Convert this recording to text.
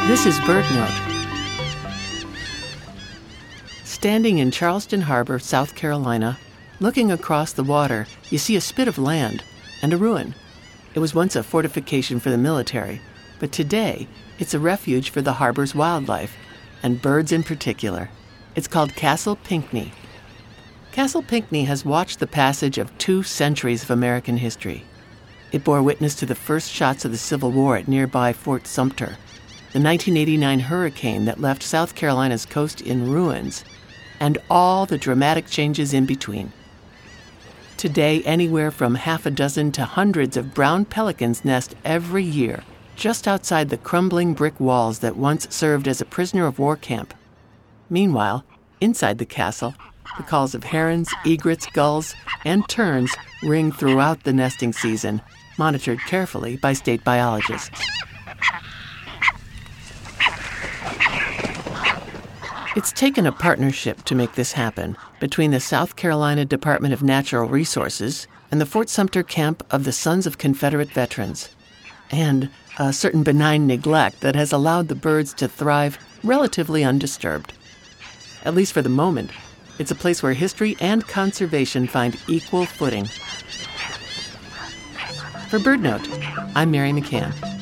This is BirdNote. Standing in Charleston Harbor, South Carolina, looking across the water, you see a spit of land and a ruin. It was once a fortification for the military, but today it's a refuge for the harbor's wildlife, and birds in particular. It's called Castle Pinckney. Castle Pinckney has watched the passage of 2 centuries of American history. It bore witness to the first shots of the Civil War at nearby Fort Sumter, the 1989 hurricane that left South Carolina's coast in ruins, and all the dramatic changes in between. Today, anywhere from half a dozen to hundreds of brown pelicans nest every year just outside the crumbling brick walls that once served as a prisoner of war camp. Meanwhile, inside the castle, the calls of herons, egrets, gulls, and terns ring throughout the nesting season, monitored carefully by state biologists. It's taken a partnership to make this happen between the South Carolina Department of Natural Resources and the Fort Sumter camp of the Sons of Confederate Veterans, and a certain benign neglect that has allowed the birds to thrive relatively undisturbed. At least for the moment, it's a place where history and conservation find equal footing. For BirdNote, I'm Mary McCann.